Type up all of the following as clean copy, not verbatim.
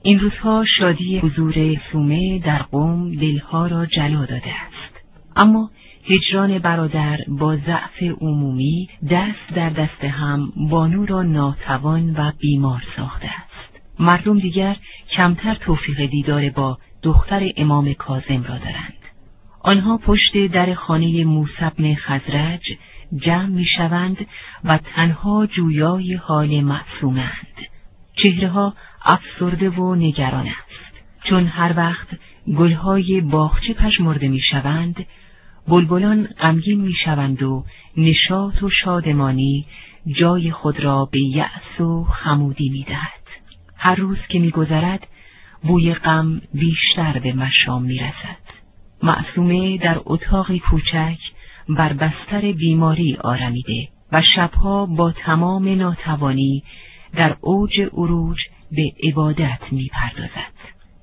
این روزها شادی حضور معصومه در قم دلها را جلا داده است. اما هجران برادر با ضعف عمومی دست در دست هم بانو را ناتوان و بیمار ساخته است. مردم دیگر کمتر توفیق دیدار با دختر امام کاظم را دارند. آنها پشت در خانه موسی بن خزرج جمع می‌شوند و تنها جویای حال معصومند. چهره‌ها افسرده و نگران است، چون هر وقت گلهای باغچه پژمرده می‌شوند، بلبلان غمگین می‌شوند و نشاط و شادمانی جای خود را به یأس و خمودی می‌دهد. هر روز که می‌گذرد بوی غم بیشتر به مشام می‌رسد. معصومه در اتاقی کوچک بر بستر بیماری آرمیده و شبها با تمام ناتوانی در اوج عروج به عبادت می‌پردازد.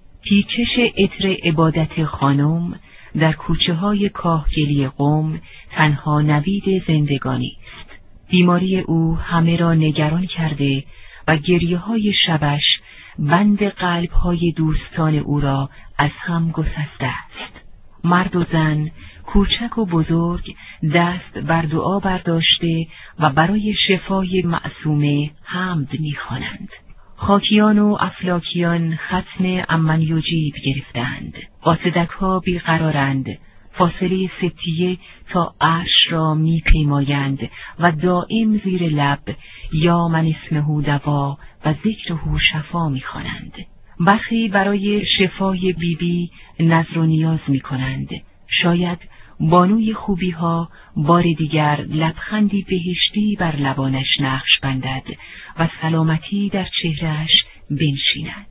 پیچش عطر عبادت خانم در کوچه های کاهگلی قم تنها نوید زندگانی است. بیماری او همه را نگران کرده و گریه های شبش بند قلب های دوستان او را از هم گسسته است. مرد و زن، کوچک و بزرگ دست بر دعا برداشته و برای شفای معصومه حمد می‌خوانند. خاکیان و افلاکیان ختم امن یجیب گرفتند. قاصدک‌ها بیقرارند، فاصله ستیه تا عرش را می‌پیمایند و دائم زیر لب یا من اسمه دوا و ذکره شفا می‌خوانند. برخی برای شفای بیبی نذر و نیاز می‌کنند. شاید بانوی خوبی ها بار دیگر لبخندی بهشتی بر لبانش نقش بندد و سلامتی در چهرهش بنشیند.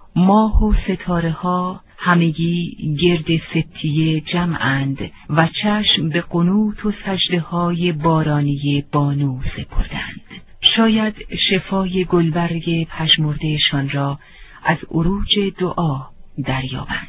ماه و ستاره ها همگی گرد ستیه جمعند و چشم به قنوت و سجده های بارانی بانو سپردند. شاید شفای گلبرگ پژمرده‌شان را از عروج دعا دریابند.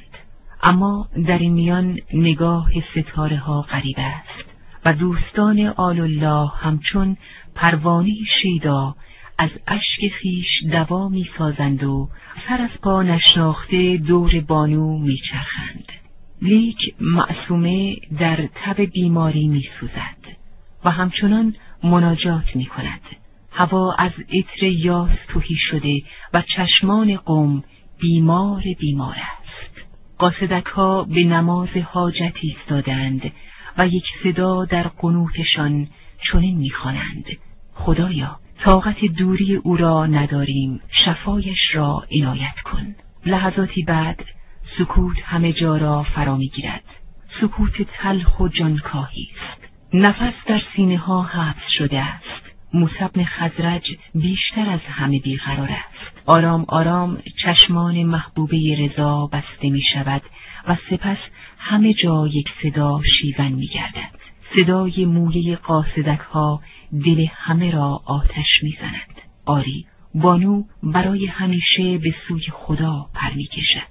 اما در این میان نگاه ستاره ها غریب است و دوستان آل الله همچون پروانه شیدا از اشک خیش دوا می سازند و سر از پا نشناخته دور بانو می چرخند. لیک معصومه در تب بیماری می سوزد و همچنان مناجات می کند. هوا از عطر یاس تهی شده و چشمان قم بیمار است. قاصدک‌ها به نماز حاجت ایستادند و یک صدا در قنوتشان چنین می‌خوانند: خدایا طاقت دوری او را نداریم، شفایش را عنایت کن. لحظاتی بعد سکوت همه جا را فرا می‌گیرد. سکوت تلخ و جانکاهی است. نفس در سینه ها حبس شده است. موسی بن خزرج بیشتر از همه بیقرار است. آرام آرام چشمان محبوبه رضا بسته می شود و سپس همه جا یک صدا شیون می گردد. صدای مویه قاصدک ها دل همه را آتش می زند. آری، بانو برای همیشه به سوی خدا پر می کشد.